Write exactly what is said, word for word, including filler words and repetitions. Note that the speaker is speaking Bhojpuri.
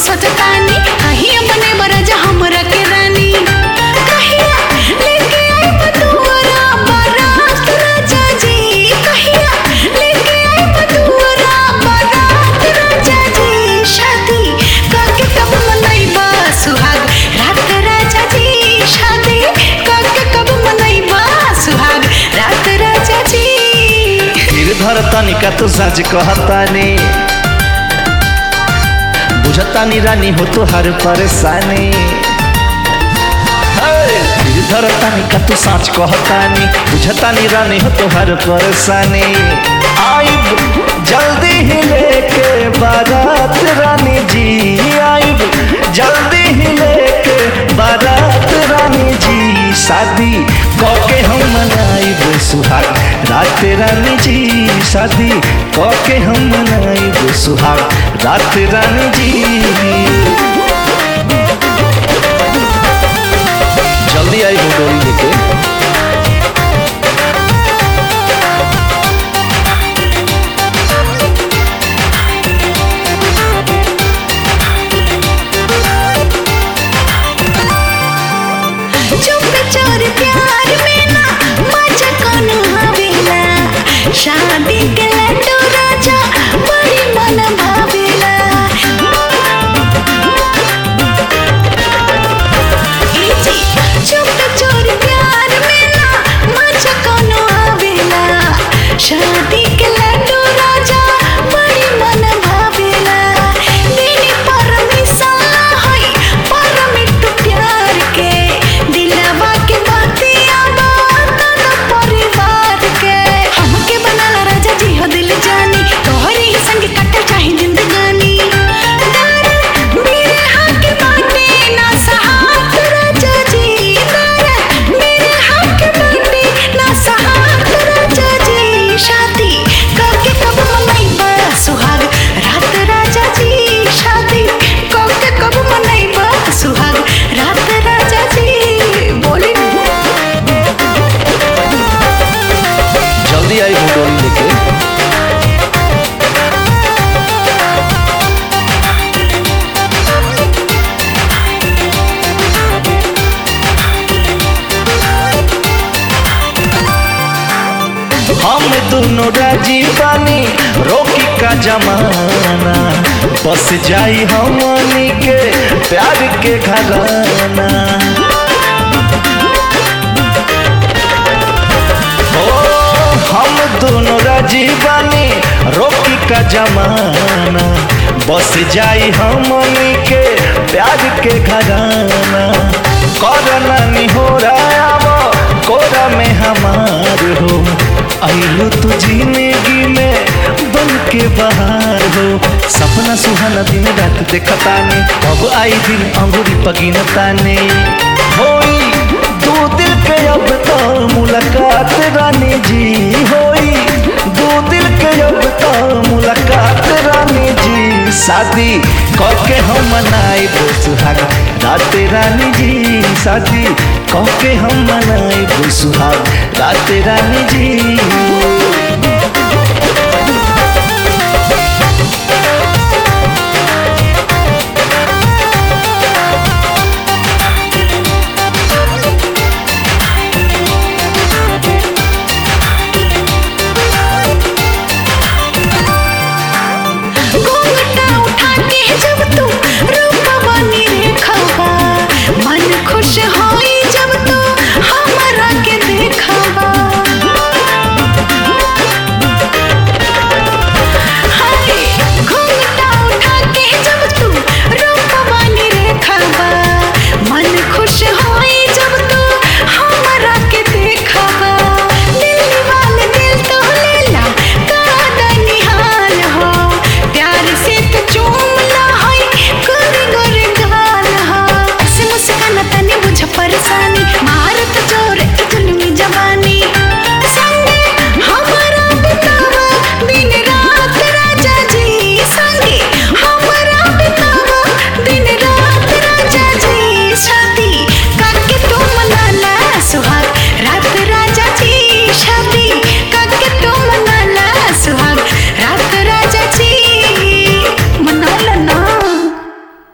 सोचतानी कहिया बने बरजा हमरा के रानी कहिया लेके आई बतुरा बारात राजा जी कहिया लेके आई बतुरा बारात राजा जी शादी काके कब मनैबा सुहाग रात राजा जी शादी काके कब मनैबा सुहाग रात राजा जी फिर धरतानी का तो सच कहतानी बुझतानी रानी हो तो हर परेशानी फिर धरतानी का तू सच कहतानी बुझतानी रानी हो तो हर परेशानी आइब जल्दी ही लेके बारात रानी जी आइब जल्दी ही लेके बारात रानी जी शादी कके हम मनाइब सुहाग रात रानी जी शादी कके हम मनाइब सुहाग रात रानी जी जल्दी आई वो डोरी लेके प्यार में ना मजा कोनो आवेला शादी के लड्डू राजा बड़ी मन भावेला इजी चुप चोर प्यार में ना मजा कोनो आवेला शादी के लड्डू राजा बड़ी मन भावेला मेरी परमिशन है परमिट प्यार के दिलवा के हम दोनों राजी बानी रोकी का जमाना बस जाई हमनी के प्यार के घराना ओ हम दोनों राजी बानी रोकी का जमाना बस जाई हमनी के प्यार के घराना करना नहीं हो रहा कोरा में हमार हो आइलो तू जिंदगी में बन के बाहर हो सपना सुहाना दिन रात देखतानी कब आई दिन अंगूरी पगिनतानी होई दो दिल के अब तो मुलाकात रानी जी होई दो दिल के अब तो मुलाकात रानी जी शादी कके हम मनाइब सुहाग रात रानी जी शादी कके हम मनाइब सुहाग रात रानी जी।